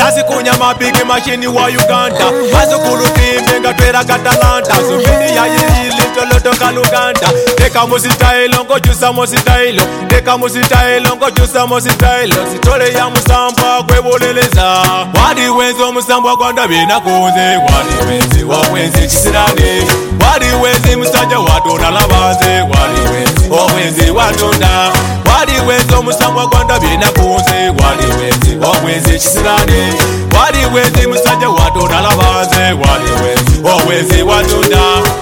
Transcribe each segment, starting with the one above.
nasikunya mabigi mashini wa Uganda Masukulu timbe ngatwera katalanta Zubini ya yili toloto kaluganda Deka musitailo ngojusa musitailo Deka musitailo ngojusa musitailo Sitole ya musamba kwebuleleza Wadi wenzo musamba kwa ndabina kunze Wadi wenzi wawenzi chisirani Wadi wenzi musaja wadona labanze Wadi wenzi wawenzi wadona Wadi wenzo musamba kwa ndabina kunze Wadi wenzi wawenzi chisirani Wadi wenzi musaja wadona labanze Wadi wenzi wawenzi wadona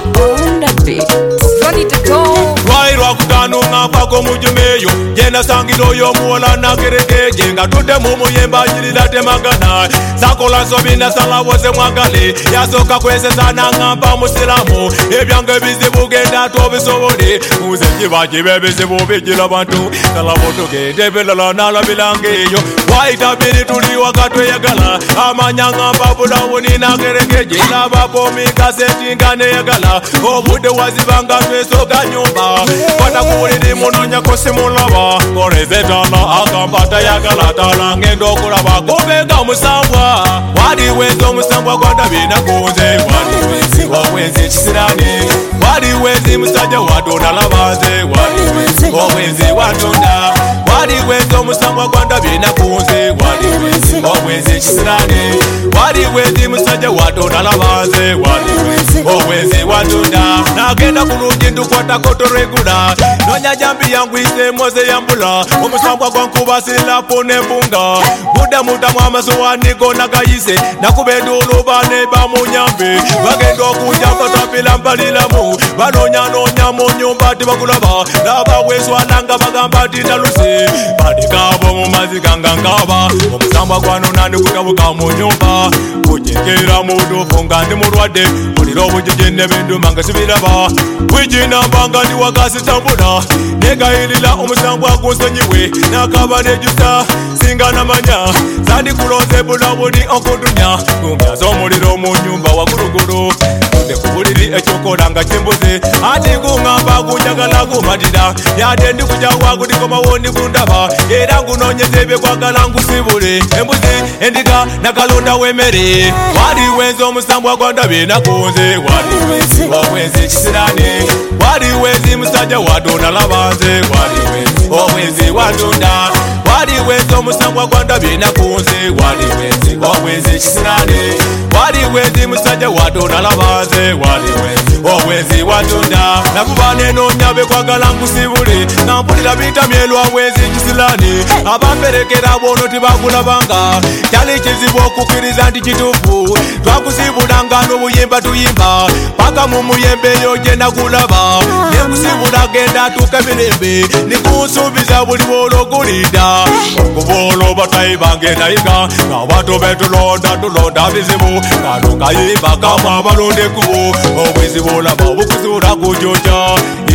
Rwairwa kutanunga pako mujumeyo Jena sangilo yo muola na kerekeje Nga tude mumuyemba njilila temangana Sakola sobina sala wose mwagale Yasoka kwese sana ngamba musilamu Ebyange bizibu genda tobisobode Muze njiba jibe bizibu bijila bantu Sala boto gende bilala nala bilangeyo Waita bini tuli wakatwe yagala Amanya ngamba budawuni na kerekeje Laba pomi kaseti ngane yagala Obude wazibanga twesoka nyumba Kota kuulidi munonya kosimulaba Koreze tala akambata yagala tala Ngendo kulaba kubega musambwa Wadi wenzo musambwa kwa ndabina kunze Wadi wenzi wawenzi chisirani Wadi wenzi musaja wadona labanze Wadi wenzi wawenzi wadona Wadi wenzo musambwa kwa ndabina kunze Wadi wenzi wawenzi chisirani Wadi wenzi musaja wadona labanze Wadi wenzi wawenzi wadona Nagenda kuluji ndukwata koto regula Nonya jambi yangu ise moze yambula Omusambwa kwa nkuba sila pone bunga Muda mwamazuwa niko nagayise Nakubedulu bane bamunyambe Bagendo kuja fatapila mbalilamu Banonya mu nyumba tibakulaba Laba weswa langa bagamba tinaluse Badikabo mumazi gangangaba Omusambwa kwa nunani kutabuka mu nyumba Kujengera mudu funga ndi murwade Muliro bujijene bindu manga sibiraba Wijina mbanga ndi wakasi tambula Nega ilila omusambwa kunsenyiwe Nakaba nejusa singa namanya Zandi kulonze bulabudi onkudunya Kumyazo muliro mu nyumba wa guruguru Kunde kubuliri echokola nga chimbuzi Ati kungamba kunjagala kumatida Yade ndi kujawa kutiko mawoni kundaba Era ngunonyezebe kwa galangu sibule Embuzi endika nakalonda wemere Wadi wenzo musambwa kwa ndabina kunze Wadi wenzi wawenzi chisirani Wadi wenzi musaja wadona labanze Wadi wenzi wawenzi wadona Wadi wenzo musambwa kwa ndabina kunze Wadi wenzi wawenzi chisirani Wadi wenzi musaja wadona labanze Wadi wenzi wawenzi wadona Nakubane no nyabe kwa galangu sibule Nampulila bita mielwa wenzi chisirani Abamberekera bono tibakulabanga Chali chizibo kukiriza ndi chitufu Twakusibulanga n'obuyimba tuyimba Paka mumuyembe yoje nakulaba Nekusibula genda tukebilembe Nikusubiza buli bolo kulida Okubolo batayi bange nayiga Nabato betulonda bizibu Kano kayimba kama balonde kubo Obwizibula bukuzura kujoja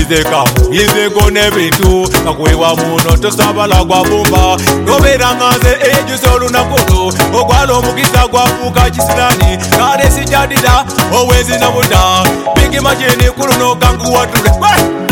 Izeko nebintu Kakwewa muno tosabala kwa bumba Nobera ngaze ejusolu nakolo Okwalo mukisa kwa fuka chisirani Kare sijadida owezi na buda Bigi majini kuruno kangu watule